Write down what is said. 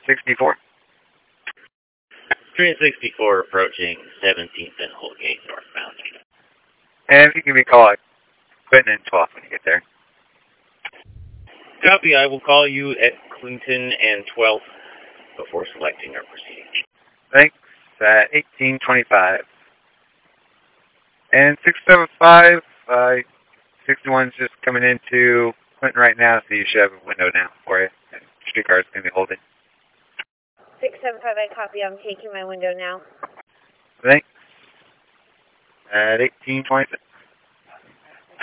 64. Train 64 approaching 17th and Holgate northbound. And if you give me a call at Clinton and 12th when you get there. Copy. I will call you at Clinton and 12th before selecting our proceeding. Thanks. At 1825. And 675, 61's just coming into Clinton right now, so you should have a window now for you. And streetcar's going to be holding. 675, I copy. I'm taking my window now. Thanks. At 1826.